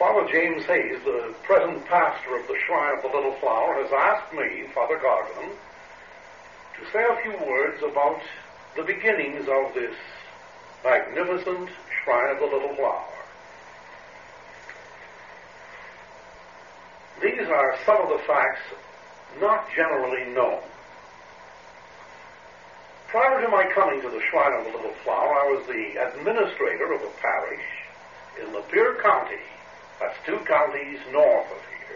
Father James Hayes, the present pastor of the Shrine of the Little Flower, has asked me, Father Gargan, to say a few words about the beginnings of this magnificent Shrine of the Little Flower. These are some of the facts not generally known. Prior to my coming to the Shrine of the Little Flower, I was the administrator of a parish in Lapeer County. That's 2 counties north of here,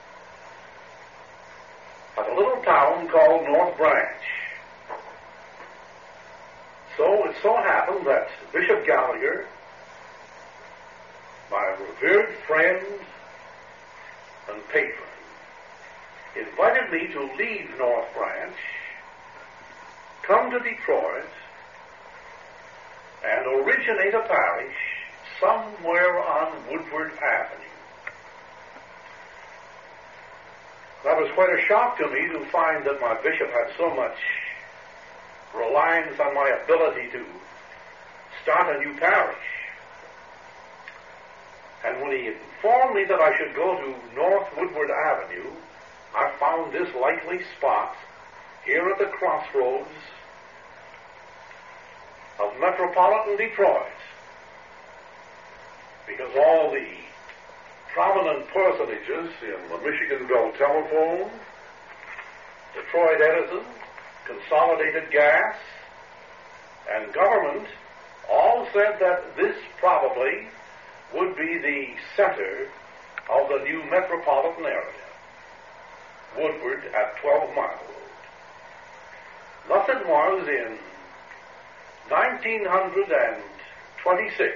at a little town called North Branch. So it so happened that Bishop Gallagher, my revered friend and patron, invited me to leave North Branch, come to Detroit, and originate a parish somewhere on Woodward Avenue. That was quite a shock to me to find that my bishop had so much reliance on my ability to start a new parish. And when he informed me that I should go to North Woodward Avenue, I found this likely spot here at the crossroads of metropolitan Detroit, because all the prominent personages in the Michigan Bell Telephone, Detroit Edison, Consolidated Gas, and government all said that this probably would be the center of the new metropolitan area, Woodward at 12 Mile Road. Thus it was in 1926,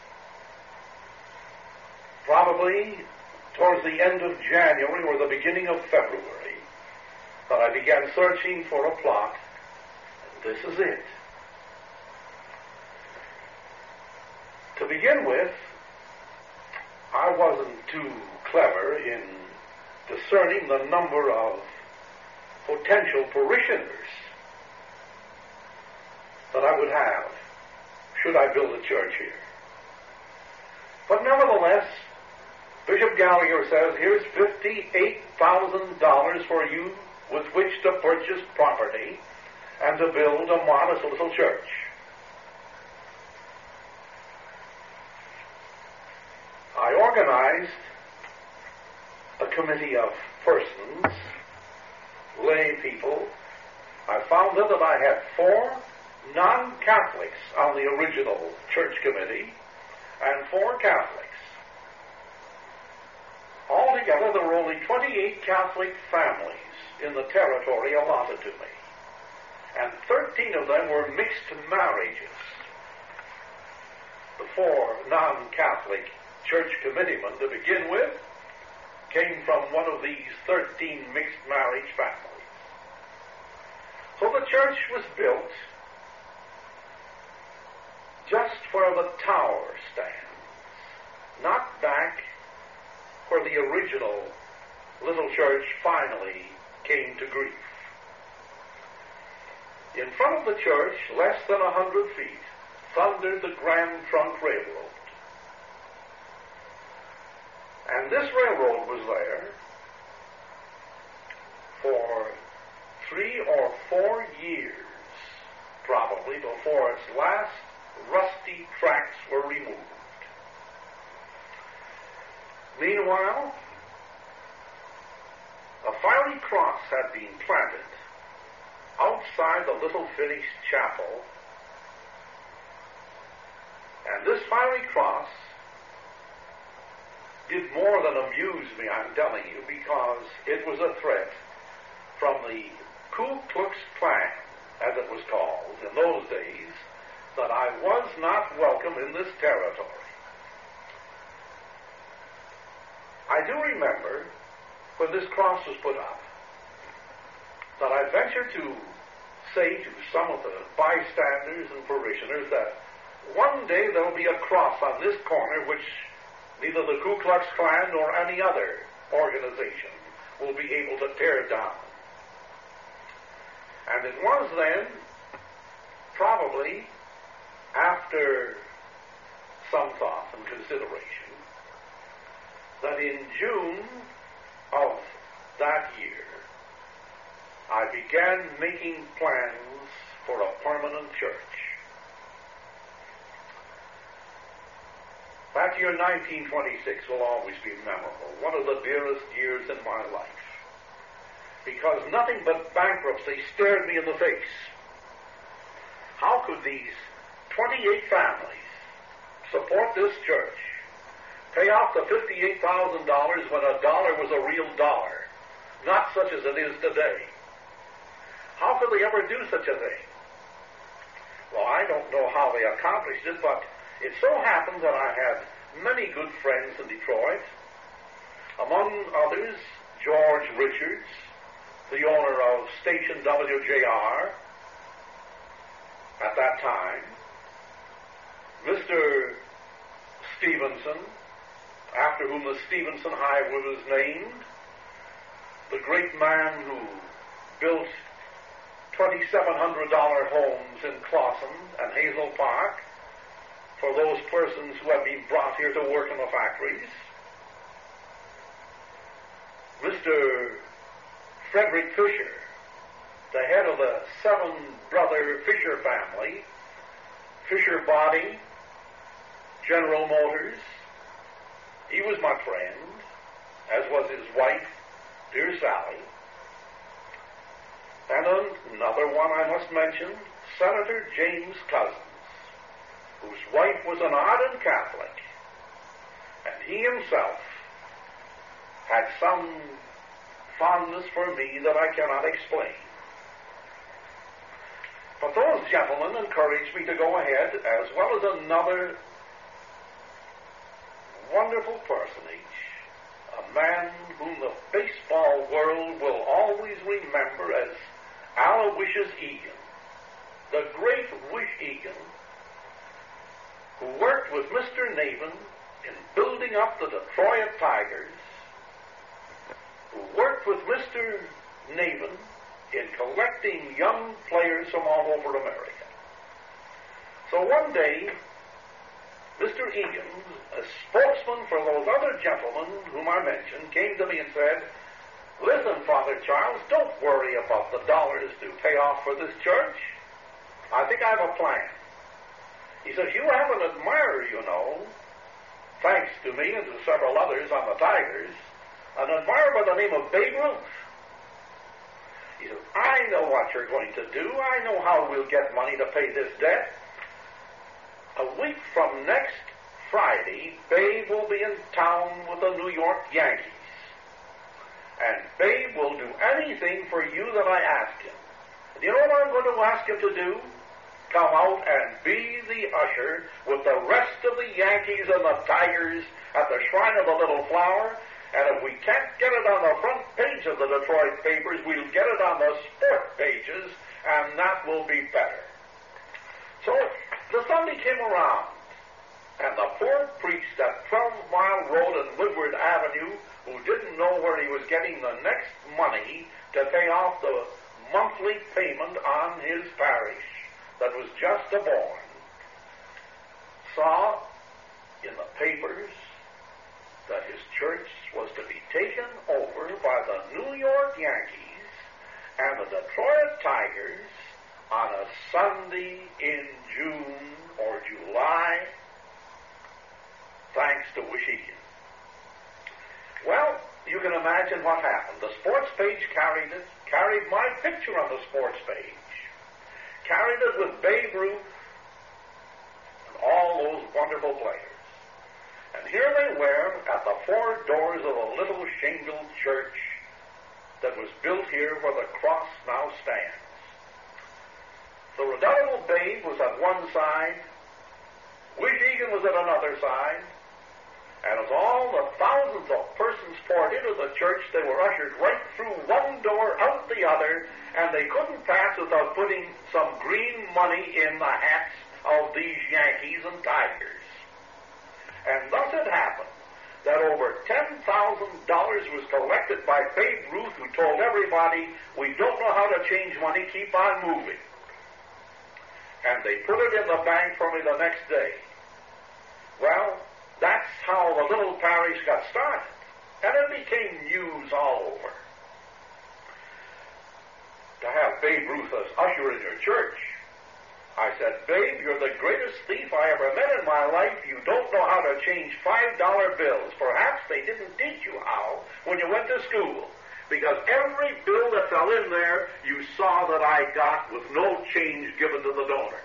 probably towards the end of January or the beginning of February, that I began searching for a plot, and this is it. To begin with, I wasn't too clever in discerning the number of potential parishioners that I would have should I build a church here. But nevertheless, Bishop Gallagher says, here's $58,000 for you with which to purchase property and to build a modest little church. I organized a committee of persons, lay people. I found out that I had 4 non-Catholics on the original church committee and 4 Catholics. Altogether, there were only 28 Catholic families in the territory allotted to me, and 13 of them were mixed marriages. The 4 non-Catholic church committeemen, to begin with, came from one of these 13 mixed marriage families. So the church was built just where the tower stands, not back where the original little church finally came to grief. In front of the church, less than 100 feet, thundered the Grand Trunk Railroad. And this railroad was there for 3 or 4 years, probably, before its last rusty tracks were removed. Meanwhile, a fiery cross had been planted outside the little finished chapel, and this fiery cross did more than amuse me, I'm telling you, because it was a threat from the Ku Klux Klan, as it was called in those days, that I was not welcome in this territory. I do remember when this cross was put up that I ventured to say to some of the bystanders and parishioners that one day there will be a cross on this corner which neither the Ku Klux Klan nor any other organization will be able to tear down. And it was then, probably after some thought and consideration, that in June of that year, I began making plans for a permanent church. That year, 1926, will always be memorable, one of the dearest years in my life, because nothing but bankruptcy stared me in the face. How could these 28 families support this church, pay off the $58,000 when a dollar was a real dollar, not such as it is today? How could they ever do such a thing? Well, I don't know how they accomplished it, but it so happened that I had many good friends in Detroit, among others, George Richards, the owner of station WJR at that time, Mr. Stevenson, after whom the Stevenson Highway was named, the great man who built $2,700 homes in Clawson and Hazel Park for those persons who had been brought here to work in the factories. Mr. Frederick Fisher, the head of the seven-brother Fisher family, Fisher Body, General Motors. He was my friend, as was his wife, dear Sally. And another one I must mention, Senator James Couzens, whose wife was an ardent Catholic, and he himself had some fondness for me that I cannot explain. But those gentlemen encouraged me to go ahead, as well as another wonderful personage, a man whom the baseball world will always remember as Aloysius Egan, the great Wish Egan, who worked with Mr. Navin in building up the Detroit Tigers, who worked with Mr. Navin in collecting young players from all over America. So one day, Mr. Egan, a spokesman for those other gentlemen whom I mentioned, came to me and said, "Listen, Father Charles, don't worry about the dollars to pay off for this church. I think I have a plan." He says, "You have an admirer, you know, thanks to me and to several others on the Tigers, an admirer by the name of Babe Ruth." He says, "I know what you're going to do. I know how we'll get money to pay this debt. A week from next Friday, Babe will be in town with the New York Yankees. And Babe will do anything for you that I ask him. And you know what I'm going to ask him to do? Come out and be the usher with the rest of the Yankees and the Tigers at the Shrine of the Little Flower. And if we can't get it on the front page of the Detroit papers, we'll get it on the sport pages, and that will be better." So the Sunday came around, and the poor priest at 12 Mile Road and Woodward Avenue, who didn't know where he was getting the next money to pay off the monthly payment on his parish that was just born, saw in the papers that his church was to be taken over by the New York Yankees and the Detroit Tigers on a Sunday in June or July, thanks to Wish Egan. Well, you can imagine what happened. The sports page carried it, carried my picture on the sports page, carried it with Babe Ruth and all those wonderful players. And here they were at the four doors of a little shingled church that was built here where the cross now stands. The redoubtable Babe was at one side, Wish Egan was at another side, and as all the thousands of persons poured into the church, they were ushered right through one door, out the other, and they couldn't pass without putting some green money in the hats of these Yankees and Tigers. And thus it happened that over $10,000 was collected by Babe Ruth, who told everybody, "We don't know how to change money, keep on moving." And they put it in the bank for me the next day. Well, that's how the little parish got started. And it became news all over. To have Babe Ruth as usher in your church. I said, Babe, you're the greatest thief I ever met in my life. You don't know how to change $5 bills. Perhaps they didn't teach you how when you went to school. Because every bill that fell in there, you saw that I got with no change given to the donor.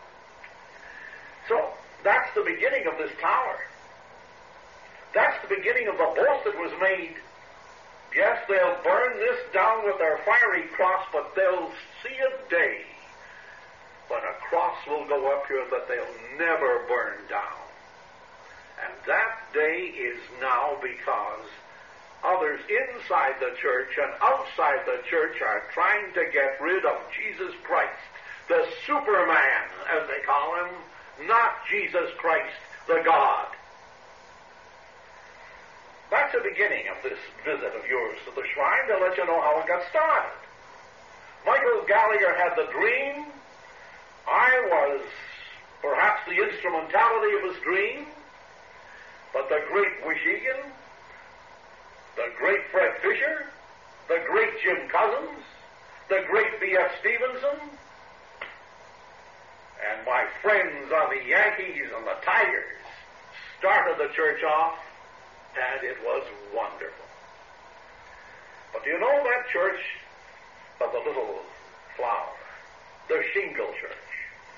So, that's the beginning of this tower. That's the beginning of the boast that was made. Yes, they'll burn this down with their fiery cross, but they'll see a day when a cross will go up here that they'll never burn down. And that day is now, because others inside the church and outside the church are trying to get rid of Jesus Christ, the Superman, as they call him, not Jesus Christ, the God. That's the beginning of this visit of yours to the shrine, to let you know how it got started. Michael Gallagher had the dream. I was perhaps the instrumentality of his dream, but the great Wish Egan, the great Fred Fisher, the great Jim Cousins, the great B.F. Stevenson, and my friends on the Yankees and the Tigers started the church off, and it was wonderful. But do you know that church of the Little Flower, the Shingle Church,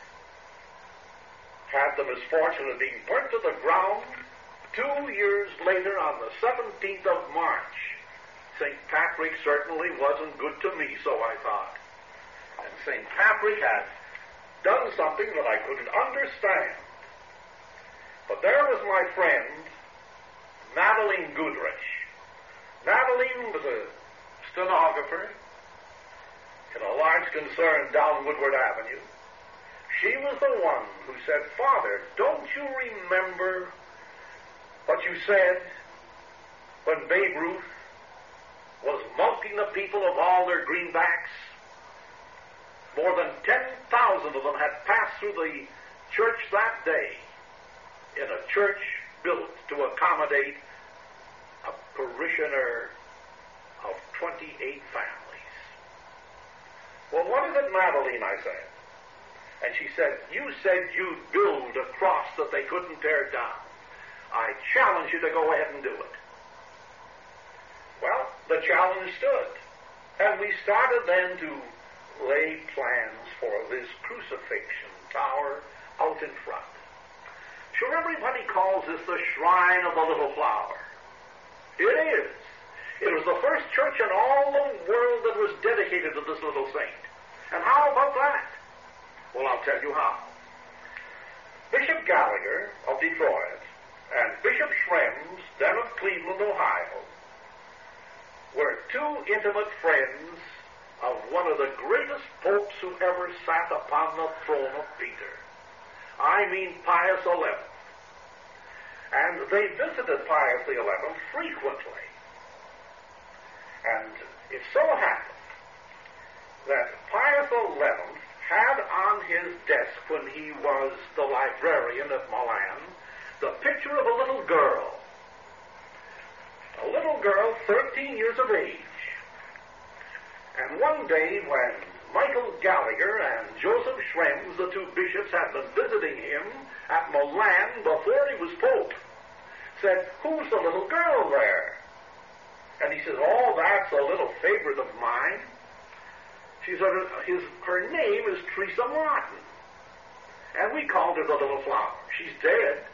had the misfortune of being burnt to the ground 2 years later on the 17th of March. St. Patrick certainly wasn't good to me, so I thought. And St. Patrick had done something that I couldn't understand. But there was my friend, Madeline Goodrich. Madeline was a stenographer in a large concern down Woodward Avenue. She was the one who said, Father, don't you remember what you said when Babe Ruth was mulcting the people of all their greenbacks? More than 10,000 of them had passed through the church that day, in a church built to accommodate a parishioner of 28 families. Well, what is it, Madeline, I said. And she said, you said you'd build a cross that they couldn't tear down. I challenge you to go ahead and do it. Well, the challenge stood. And we started then to lay plans for this crucifixion tower out in front. Sure, everybody calls this the Shrine of the Little Flower. It is. It was the first church in all the world that was dedicated to this little saint. And how about that? Well, I'll tell you how. Bishop Gallagher of Detroit and Bishop Schrems, then of Cleveland, Ohio, were two intimate friends of one of the greatest popes who ever sat upon the throne of Peter. I mean Pius XI. And they visited Pius XI frequently. And it so happened that Pius XI had on his desk, when he was the librarian at Milan, the picture of a little girl. A little girl, 13 years of age. And one day when Michael Gallagher and Joseph Schrems, the two bishops, had been visiting him at Milan before he was pope, said, who's the little girl there? And he said, oh, that's a little favorite of mine. She said, her name is Teresa Martin. And we called her the Little Flower. She's dead.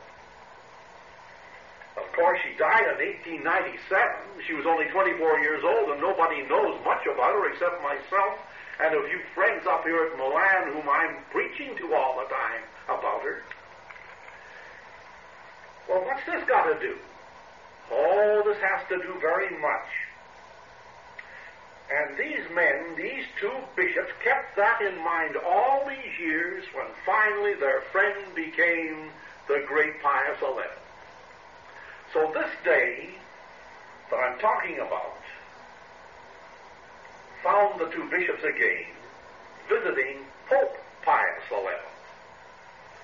Of course, she died in 1897. She was only 24 years old, and nobody knows much about her except myself and a few friends up here at Milan whom I'm preaching to all the time about her. Well, what's this got to do? Oh, this has to do very much. And these men, these two bishops, kept that in mind all these years when finally their friend became the great Pius XI. So this day that I'm talking about found the two bishops again visiting Pope Pius XI.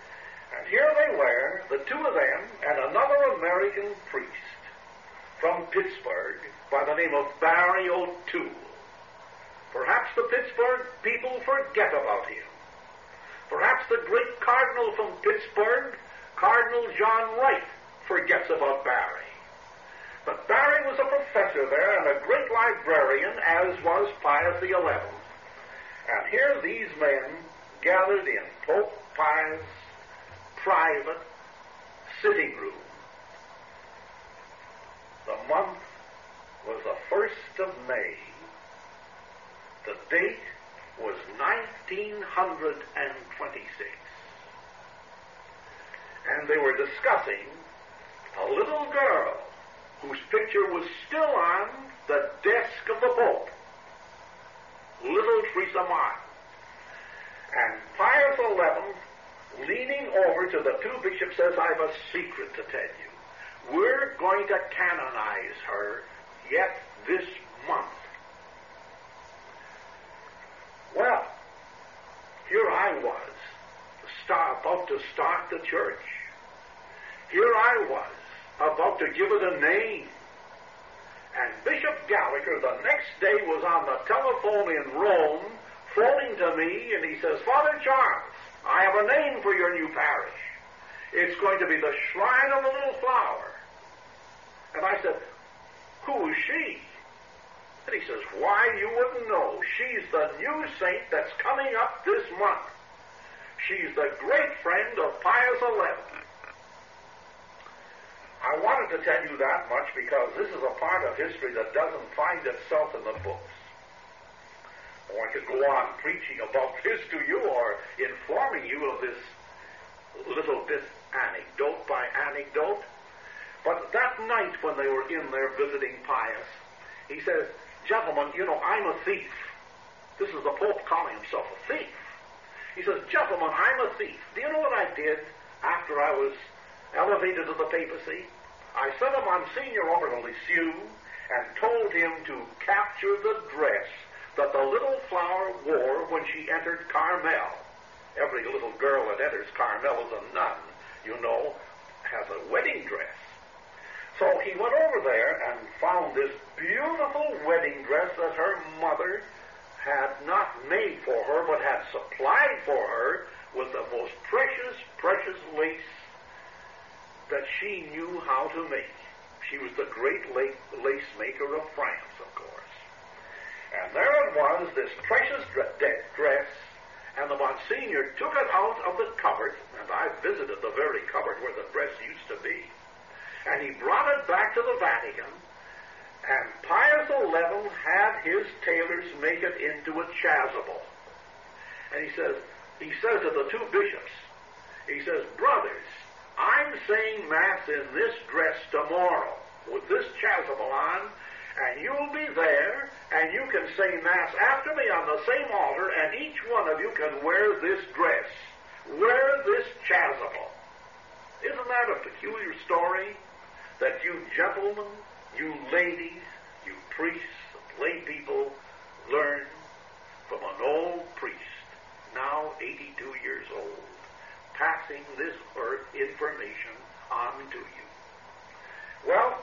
And here they were, the two of them and another American priest, from Pittsburgh by the name of Barry O'Toole. Perhaps the Pittsburgh people forget about him. Perhaps the great cardinal from Pittsburgh, Cardinal John Wright, forgets about Barry. But Barry was a professor there and a great librarian, as was Pius XI. And here these men gathered in Pope Pius' private sitting room. The month was the 1st of May. The date was 1926. And they were discussing a little girl whose picture was still on the desk of the Pope, little Teresa Martin. And Pius XI, leaning over to the two bishops, says, "I have a secret to tell you. We're going to canonize her yet this month." Well, here I was, about to start the church. Here I was, about to give it a name. And Bishop Gallagher the next day was on the telephone in Rome, phoning to me, and he says, "Father Charles, I have a name for your new parish. It's going to be the Shrine of the Little Flower." And I said, "Who is she?" And he says, "Why, you wouldn't know. She's the new saint that's coming up this month. She's the great friend of Pius XI. I wanted to tell you that much because this is a part of history that doesn't find itself in the books. Or I could go on preaching about this to you or informing you of this little bit anecdote by anecdote. But that night when they were in there visiting Pius, he says, "Gentlemen, you know, I'm a thief." This is the Pope calling himself a thief. He says, "Gentlemen, I'm a thief. Do you know what I did after I was elevated to the papacy? I sent a Monsignor over to Lisieux and told him to capture the dress that the Little Flower wore when she entered Carmel. Every little girl that enters Carmel as a nun, you know, has a wedding dress. So he went over there and found this beautiful wedding dress that her mother had not made for her, but had supplied for her with the most precious, precious lace that she knew how to make. She was the great lace maker of France, of course. And there it was, this precious dress, and the Monsignor took it out of the cupboard, and I visited the very cupboard where the dress used to be, and he brought it back to the Vatican, and Pius XI had his tailors make it into a chasuble. And he says to the two bishops, he says, "Brothers, I'm saying Mass in this dress tomorrow with this chasuble on, and you'll be there, and you can say Mass after me on the same altar, and each one of you can wear this dress, wear this chasuble." Isn't that a peculiar story that you gentlemen, you ladies, you priests, lay people learn from an old priest, now 82 years old, passing this earth information on to you? Well,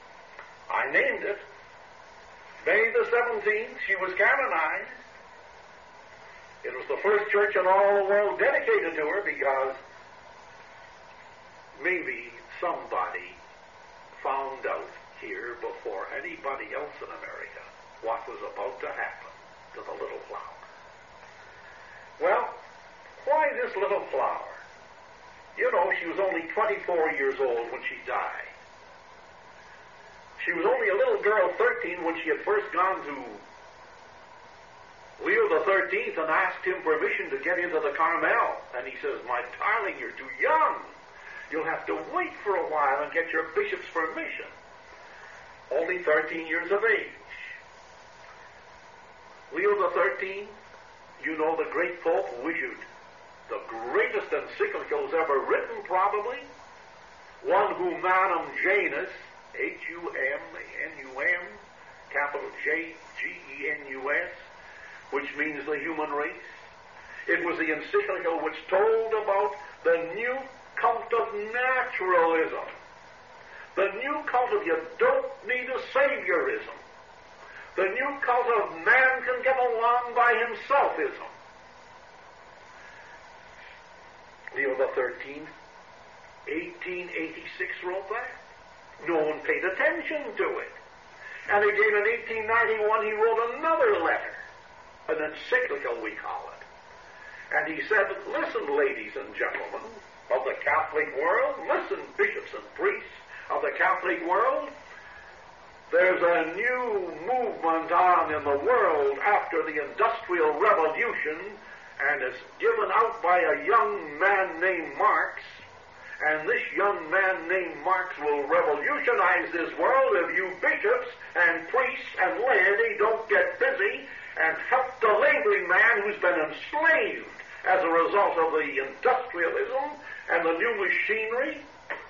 I named it. May the 17th, she was canonized. It was the first church in all the world dedicated to her because maybe somebody found out here before anybody else in America what was about to happen to the Little Flower. Well, why this Little Flower? You know, she was only 24 years old when she died. She was only a little girl, 13, when she had first gone to Leo the 13th and asked him permission to get into the Carmel. And he says, "My darling, you're too young. You'll have to wait for a while and get your bishop's permission." Only 13 years of age. Leo the 13th, you know, the great Pope, issued the greatest encyclicals ever written, probably. One Humanum Genus, Humanum, capital Genus, which means the human race. It was the encyclical which told about the new cult of naturalism, The new cult of you don't need a saviorism. The new cult of man can get along by himselfism. Leo the 13th, 1886 wrote that. No one paid attention to it. And again in 1891 he wrote another letter, an encyclical we call it. And he said, listen, ladies and gentlemen of the Catholic world, listen, bishops and priests of the Catholic world, there's a new movement on in the world after the Industrial Revolution, and it's given out by a young man named Marx, and this young man named Marx will revolutionize this world if you bishops and priests and laity don't get busy and help the laboring man who's been enslaved as a result of the industrialism and the new machinery.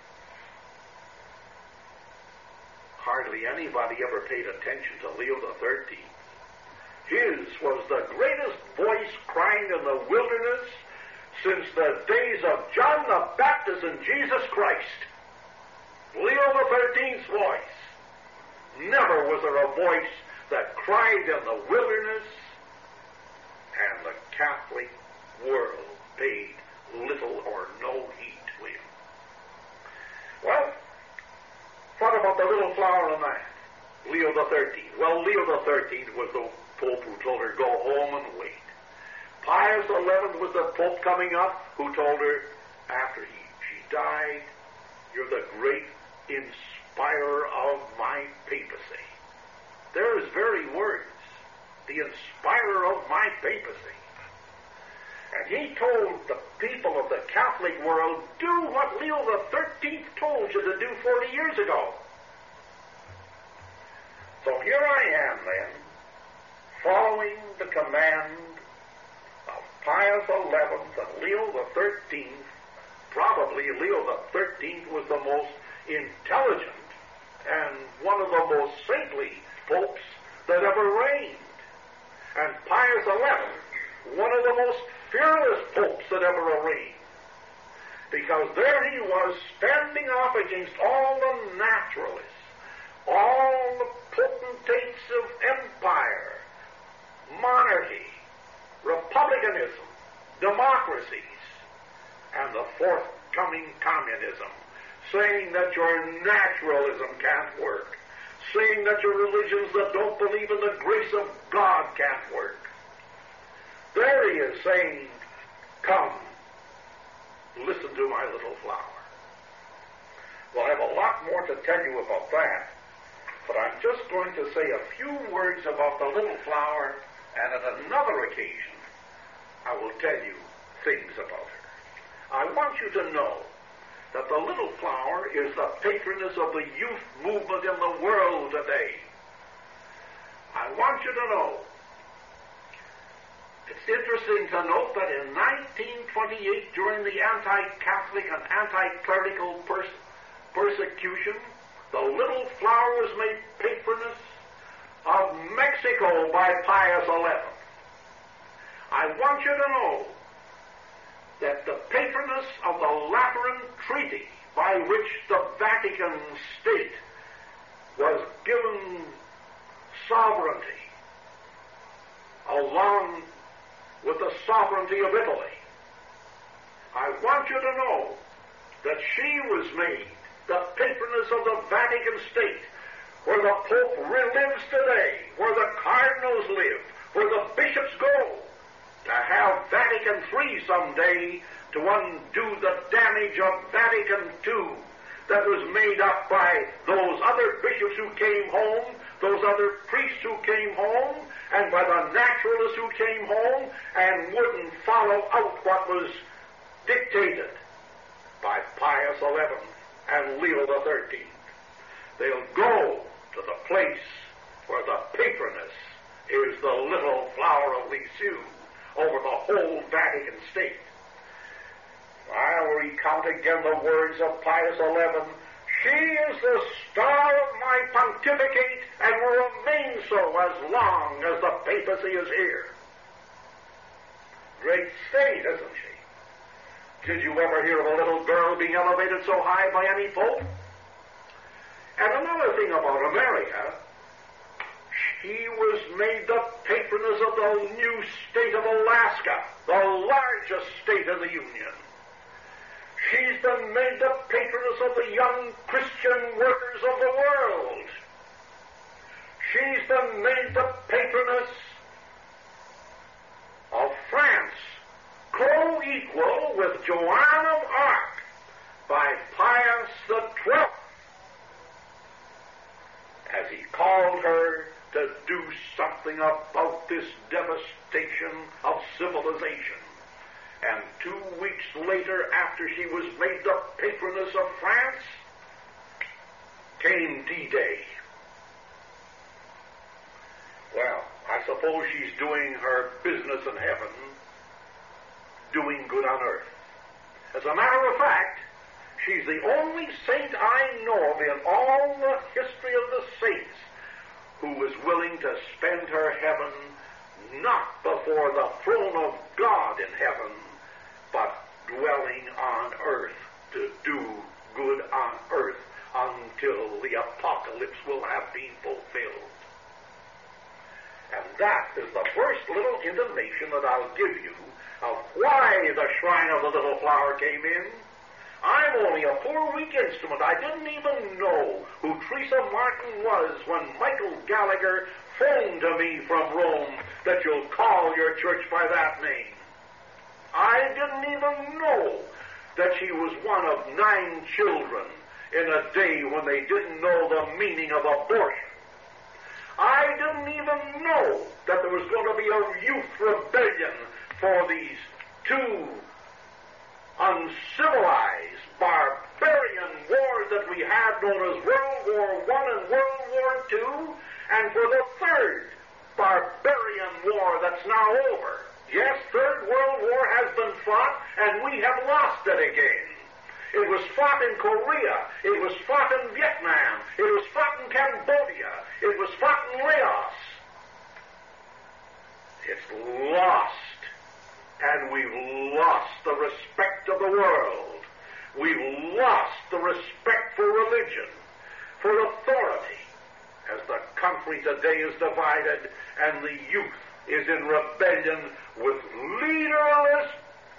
Hardly anybody ever paid attention to Leo the 13th. His was the greatest voice crying in the wilderness since the days of John the Baptist and Jesus Christ. Leo the 13th's voice. Never was there a voice that cried in the wilderness, and the Catholic world paid little or no heed to him. Well, what about the little flower of that? Leo the 13th. Well, Leo the 13th was the Pope who told her, go home and wait. Pius XI was the Pope coming up who told her, after she died, you're the great inspirer of my papacy. They're his very words, the inspirer of my papacy. And he told the people of the Catholic world, do what Leo the 13th told you to do 40 years ago. So here I am then, following the command of Pius XI and Leo the 13th. Probably Leo the 13th was the most intelligent and one of the most saintly popes that ever reigned. And Pius XI, one of the most fearless popes that ever reigned. Because there he was standing off against all the naturalists, all the potentates of empire, monarchy, republicanism, democracies, and the forthcoming communism, saying that your naturalism can't work, saying that your religions that don't believe in the grace of God can't work. There he is saying, come, listen to my little flower. Well, I have a lot more to tell you about that, but I'm just going to say a few words about the little flower, and at another occasion, I will tell you things about her. I want you to know that the little flower is the patroness of the youth movement in the world today. I want you to know, it's interesting to note that in 1928, during the anti-Catholic and anti-clerical persecution, the little flower was made patroness of Mexico by Pius XI. I want you to know that the patroness of the Lateran Treaty, by which the Vatican State was given sovereignty, along with the sovereignty of Italy, I want you to know that she was made the patroness of the Vatican State, where the Pope lives today, where the cardinals live, where the bishops go, to have Vatican III someday to undo the damage of Vatican II that was made up by those other bishops who came home, those other priests who came home, and by the naturalists who came home and wouldn't follow out what was dictated by Pius XI and Leo the 13th. They'll go to the place where the patroness is the little flower of Lisieux over the whole Vatican State. I will recount again the words of Pius XI. She is the star of my pontificate and will remain so as long as the papacy is here. Great state, isn't she? Did you ever hear of a little girl being elevated so high by any pope? And another thing about America, she was made the patroness of the new state of Alaska, the largest state in the Union. She's been made the patroness of the young Christian workers of the world. She's been made the patroness of France, co-equal with Joan of Arc by Pius XII, as he called her to do something about this devastation of civilization. And 2 weeks later, after she was made the patroness of France, came D-Day. Well, I suppose she's doing her business in heaven, doing good on earth. As a matter of fact, she's the only saint I know of in all the history of the saints who is willing to spend her heaven not before the throne of God in heaven, but dwelling on earth to do good on earth until the apocalypse will have been fulfilled. And that is the first little intimation that I'll give you of why the Shrine of the Little Flower came in. I'm only a poor weak instrument. I didn't even know who Teresa Martin was when Michael Gallagher phoned to me from Rome that you'll call your church by that name. I didn't even know that she was one of 9 children in a day when they didn't know the meaning of abortion. I didn't even know that there was going to be a youth rebellion for these 2 uncivilized, barbarian wars that we had known as World War I and World War II, and for the 3rd barbarian war that's now over. Yes, 3rd World War has been fought, and we have lost it again. It was fought in Korea. It was fought in Vietnam. It was fought in Cambodia. It was fought in Laos. It's lost, and we've lost the respect of the world. We've lost the respect for religion, for authority, as the country today is divided and the youth is in rebellion with leaderless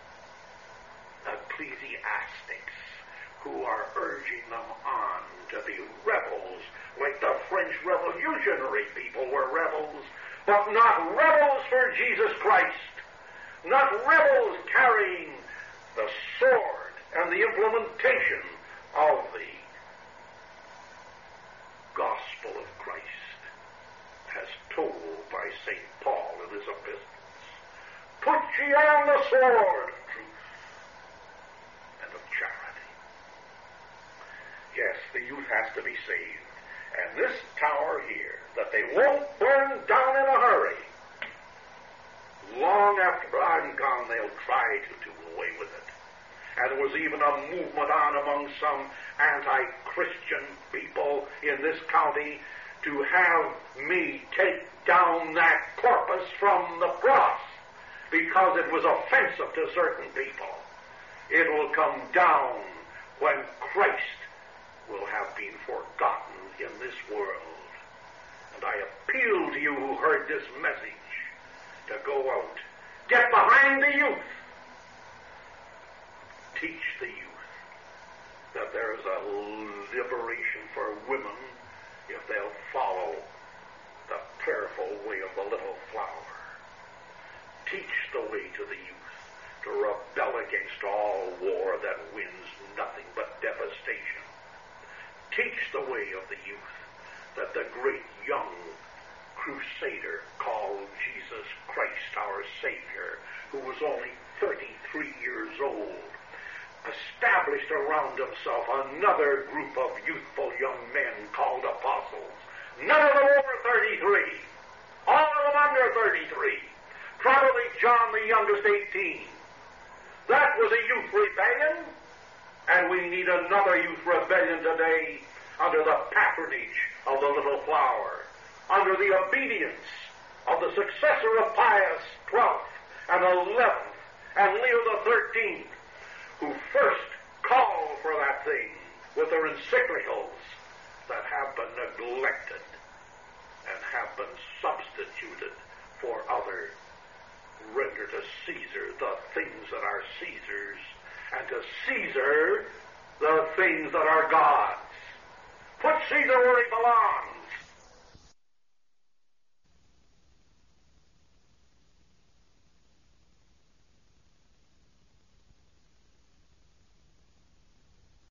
ecclesiastics who are urging them on to be rebels, like the French revolutionary people were rebels, but not rebels for Jesus Christ, not rebels carrying the sword and the implementation of the gospel of Christ, as told by St. Paul in his epistles. Put ye on the sword of truth and of charity. Yes, the youth has to be saved. And this tower here, that they won't burn down in a hurry, long after I'm gone, they'll try to do away with it. And there was even a movement on among some anti-Christian people in this county to have me take down that corpus from the cross because it was offensive to certain people. It will come down when Christ will have been forgotten in this world. And I appeal to you who heard this message to go out. Get behind the youth. Teach the youth that there is a liberation for women if they'll follow the prayerful way of the little flower. Teach the way to the youth to rebel against all war that wins nothing but devastation. Teach the way of the youth that the great young crusader called Jesus Christ our Savior, who was only 33 years old, established around himself another group of youthful young men called apostles. None of them over 33. All of them under 33. Probably John the youngest 18. That was a youth rebellion, and we need another youth rebellion today under the patronage of the little flower, under the obedience of the successor of Pius XII and XI and Leo XIII, who first called for that thing with their encyclicals that have been neglected and have been substituted for other. Render to Caesar the things that are Caesar's, and to Caesar the things that are God's. Put Caesar where he belongs.